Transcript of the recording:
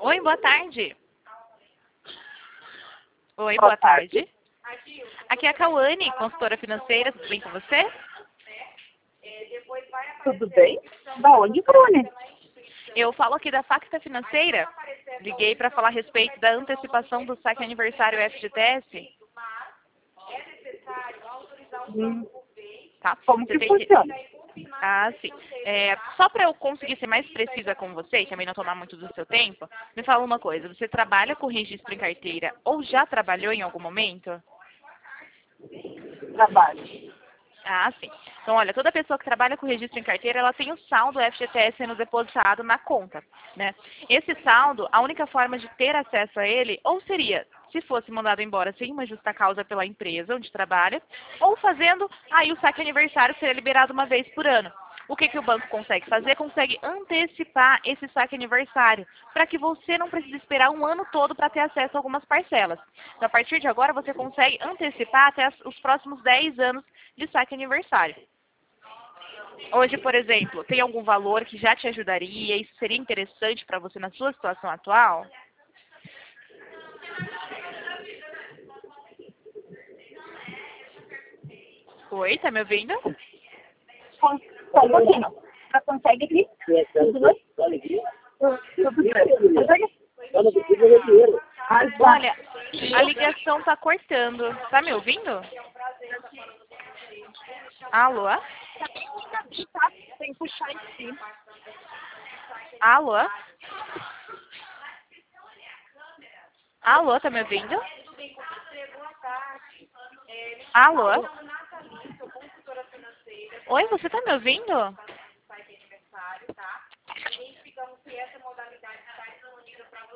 Oi, boa tarde. Oi, boa tarde. Aqui é a Cauane, consultora financeira. Tudo bem com você? Tudo bem? Da onde, Bruna? Eu falo aqui da Facta Financeira. Liguei para falar a respeito da antecipação do saque aniversário FGTS. Tá? Como Você que tem funciona? Ah, sim. Só para eu conseguir ser mais precisa com você e também não tomar muito do seu tempo, me fala uma coisa. Você trabalha com registro em carteira ou já trabalhou em algum momento? Trabalho. Ah, sim. Então, olha, toda pessoa que trabalha com registro em carteira, ela tem o saldo FGTS sendo depositado na conta, né? Esse saldo, a única forma de ter acesso a ele, ou seria, se fosse mandado embora sem uma justa causa pela empresa onde trabalha, ou fazendo aí o saque aniversário ser liberado uma vez por ano. O que o banco consegue fazer? Consegue antecipar esse saque aniversário, para que você não precise esperar um ano todo para ter acesso a algumas parcelas. Então, a partir de agora, você consegue antecipar até os próximos 10 anos de saque aniversário. Hoje, por exemplo, tem algum valor que já te ajudaria? Isso seria interessante para você na sua situação atual? Oi, tá me ouvindo? Só um pouquinho. Ela consegue aqui? Tudo bem? Olha, a ligação tá cortando. Tá me ouvindo? Alô? Tem que puxar em cima. Alô? Alô, tá me ouvindo? Alô? Oi, você tá me ouvindo?